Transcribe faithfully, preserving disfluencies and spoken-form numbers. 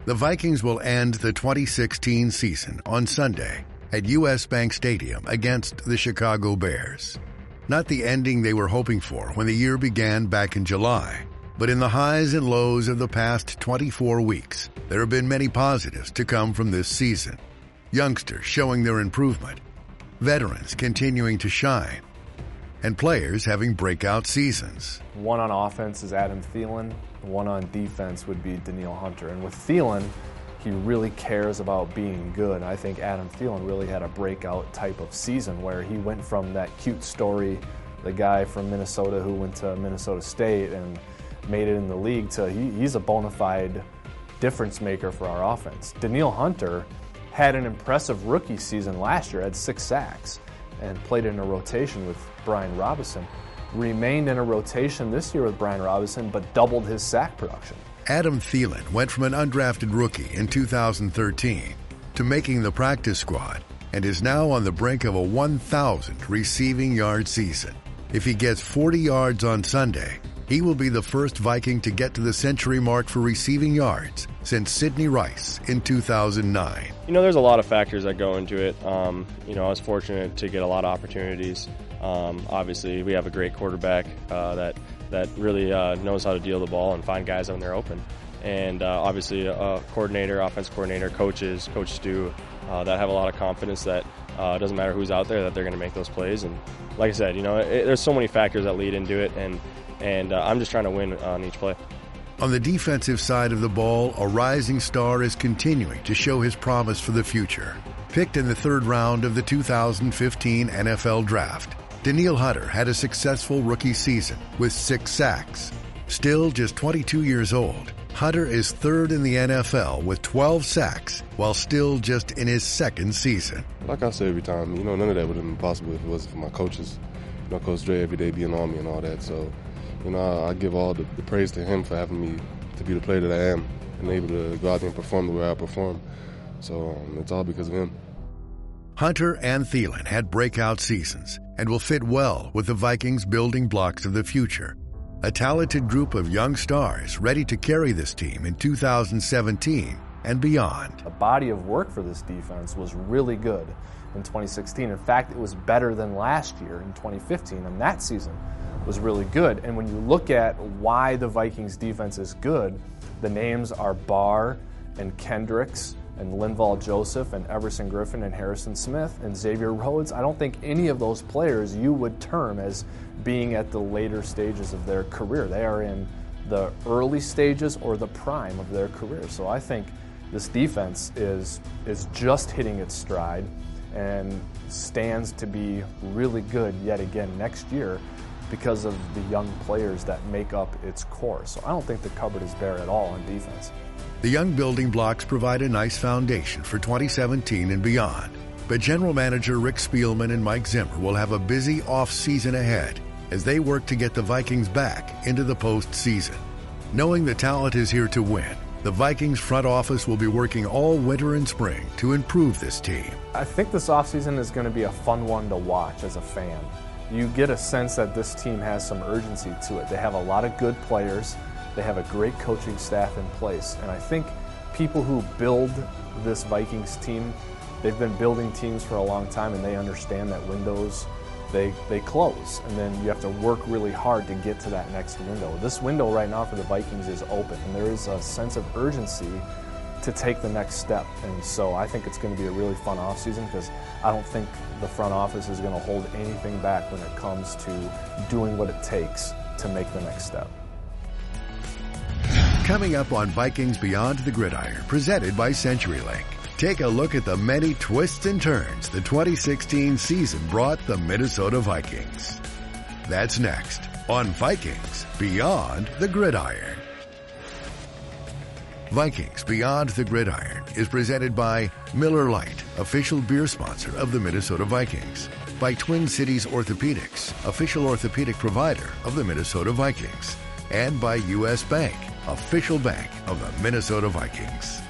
The Vikings will end the twenty sixteen season on Sunday at U S Bank Stadium against the Chicago Bears. Not the ending they were hoping for when the year began back in July, but in the highs and lows of the past twenty-four weeks, there have been many positives to come from this season. Youngsters showing their improvement, veterans continuing to shine, and players having breakout seasons. One on offense is Adam Thielen. One on defense would be Danielle Hunter. And with Thielen, he really cares about being good. I think Adam Thielen really had a breakout type of season where he went from that cute story, the guy from Minnesota who went to Minnesota State and made it in the league, to he, he's a bona fide difference maker for our offense. Danielle Hunter had an impressive rookie season last year, had six sacks, and played in a rotation with Brian Robinson. Remained in a rotation this year with Brian Robinson, but doubled his sack production. Adam Thielen went from an undrafted rookie in two thousand thirteen to making the practice squad and is now on the brink of a one thousand receiving yard season. If he gets forty yards on Sunday, he will be the first Viking to get to the century mark for receiving yards since Sidney Rice in two thousand nine. You know, there's a lot of factors that go into it. Um, you know, I was fortunate to get a lot of opportunities. Um, obviously, we have a great quarterback uh, that that really uh, knows how to deal the ball and find guys when they're open. And uh, obviously, a coordinator, offense coordinator, coaches, Coach Stu, uh, that have a lot of confidence that uh, it doesn't matter who's out there, that they're going to make those plays. And like I said, you know, it, there's so many factors that lead into it, and and uh, I'm just trying to win on each play. On the defensive side of the ball, a rising star is continuing to show his promise for the future. Picked in the third round of the two thousand fifteen N F L Draft, Danielle Hunter had a successful rookie season with six sacks. Still just twenty-two years old, Hunter is third in the N F L with twelve sacks while still just in his second season. Like I say every time, you know, none of that would have been possible if it wasn't for my coaches. You know, Coach Dre every day being on me and all that. So, you know, I, I give all the, the praise to him for having me to be the player that I am and able to go out there and perform the way I perform. So um, it's all because of him. Hunter and Thielen had breakout seasons and will fit well with the Vikings' building blocks of the future. A talented group of young stars ready to carry this team in two thousand seventeen and beyond. The body of work for this defense was really good in twenty sixteen. In fact, it was better than last year in twenty fifteen, and that season was really good. And when you look at why the Vikings defense is good, the names are Barr and Kendricks and Linval Joseph and Everson Griffin and Harrison Smith and Xavier Rhodes. I don't think any of those players you would term as being at the later stages of their career. They are in the early stages or the prime of their career. So I think this defense is is just hitting its stride and stands to be really good yet again next year because of the young players that make up its core. So I don't think the cupboard is bare at all on defense. The young building blocks provide a nice foundation for twenty seventeen and beyond. But General Manager Rick Spielman and Mike Zimmer will have a busy off-season ahead as they work to get the Vikings back into the postseason. Knowing the talent is here to win, the Vikings front office will be working all winter and spring to improve this team. I think this offseason is going to be a fun one to watch as a fan. You get a sense that this team has some urgency to it. They have a lot of good players. They have a great coaching staff in place. And I think people who build this Vikings team, they've been building teams for a long time, and they understand that windows, they, they close. And then you have to work really hard to get to that next window. This window right now for the Vikings is open, and there is a sense of urgency to take the next step. And so I think it's going to be a really fun offseason because I don't think the front office is going to hold anything back when it comes to doing what it takes to make the next step. Coming up on Vikings Beyond the Gridiron, presented by CenturyLink. Take a look at the many twists and turns the twenty sixteen season brought the Minnesota Vikings. That's next on Vikings Beyond the Gridiron. Vikings Beyond the Gridiron is presented by Miller Lite, official beer sponsor of the Minnesota Vikings. By Twin Cities Orthopedics, official orthopedic provider of the Minnesota Vikings. And by U S Bank, official bank of the Minnesota Vikings.